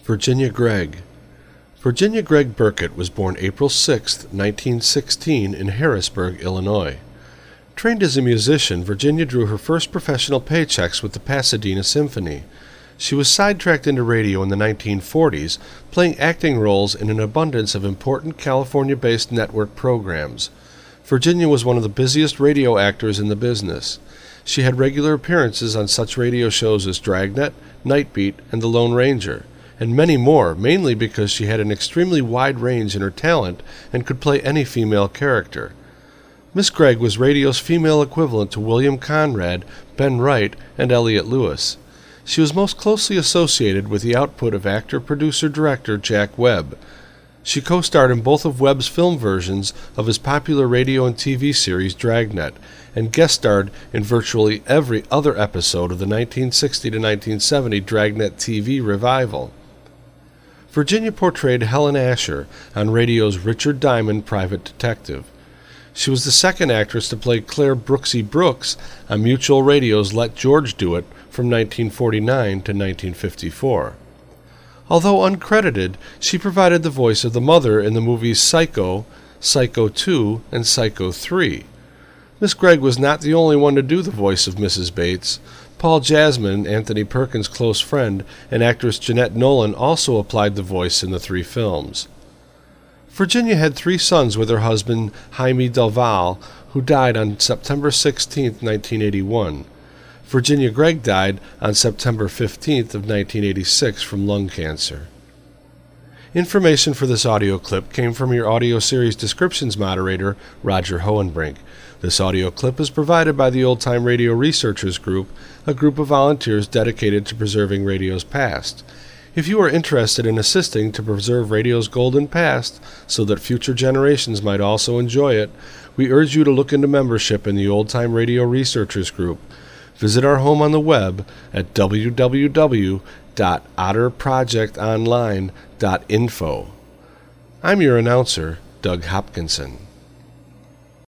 Virginia Gregg. Virginia Gregg Burkett was born April 6, 1916, in Harrisburg, Illinois. Trained as a musician, Virginia drew her first professional paychecks with the Pasadena Symphony. She was sidetracked into radio in the 1940s, playing acting roles in an abundance of important California-based network programs. Virginia was one of the busiest radio actors in the business. She had regular appearances on such radio shows as Dragnet, Nightbeat, and The Lone Ranger, and many more, mainly because she had an extremely wide range in her talent and could play any female character. Miss Gregg was radio's female equivalent to William Conrad, Ben Wright, and Elliott Lewis. She was most closely associated with the output of actor, producer, director Jack Webb. She co-starred in both of Webb's film versions of his popular radio and TV series Dragnet, and guest starred in virtually every other episode of the 1960 to 1970 Dragnet TV revival. Virginia portrayed Helen Asher on radio's Richard Diamond Private Detective. She was the second actress to play Claire Brooksy Brooks on Mutual Radio's Let George Do It from 1949 to 1954. Although uncredited, she provided the voice of the mother in the movies Psycho, Psycho 2, and Psycho 3. Miss Gregg was not the only one to do the voice of Mrs. Bates. Paul Jasmine, Anthony Perkins' close friend, and actress Jeanette Nolan also applied the voice in the three films. Virginia had 3 sons with her husband, Jaime Del Val, who died on September 16, 1981. Virginia Gregg died on September 15 of 1986 from lung cancer. Information for this audio clip came from your audio series descriptions moderator, Roger Hohenbrink. This audio clip is provided by the Old Time Radio Researchers Group, a group of volunteers dedicated to preserving radio's past. If you are interested in assisting to preserve radio's golden past so that future generations might also enjoy it, we urge you to look into membership in the Old Time Radio Researchers Group. Visit our home on the web at www.otterprojectonline.info. I'm your announcer, Doug Hopkinson.